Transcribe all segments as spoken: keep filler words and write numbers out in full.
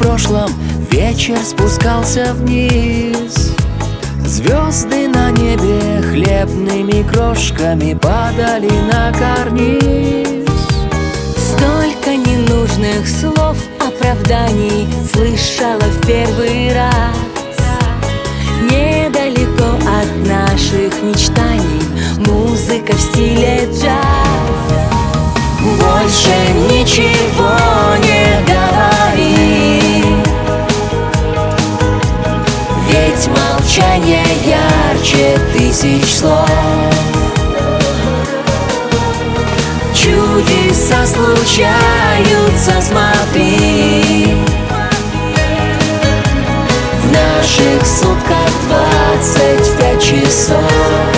прошлом вечер спускался вниз. Звезды на небе хлебными крошками падали на карниз. Столько ненужных слов, оправданий слышала в первый раз. Недалеко от наших мечтаний музыка в стиле джаз. Больше ничего не говори, ведь молчание ярче тысяч слов. Чудеса случаются, смотри, в наших сутках двадцать пять часов.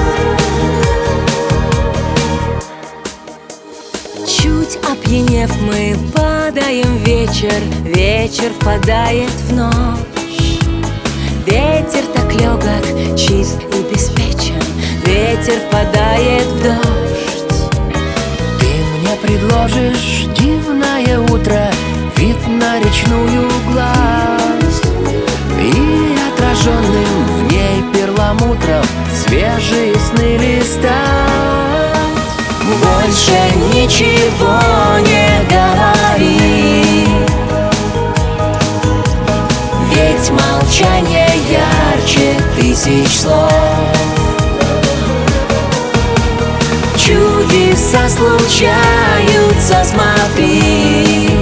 Чуть опьянев, мы падаем в вечер, вечер впадает в ночь. Ветер так легок, чист и беспечен, ветер впадает в дождь. Ты мне предложишь дивное утро, вид на речную гладь, и отраженным в ней перламутром свежие сны листать. Больше ничего не говори, ведь молчание ярче тысяч слов. Чудеса случаются, смотри,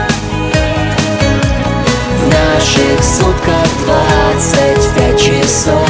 в наших сутках двадцать пять часов.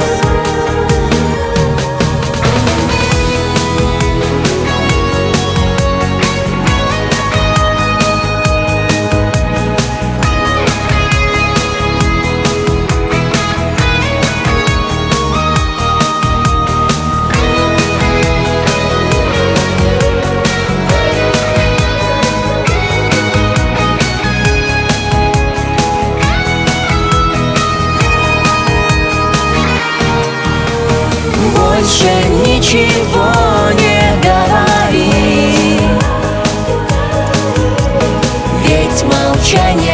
Больше ничего не говори, ведь молчание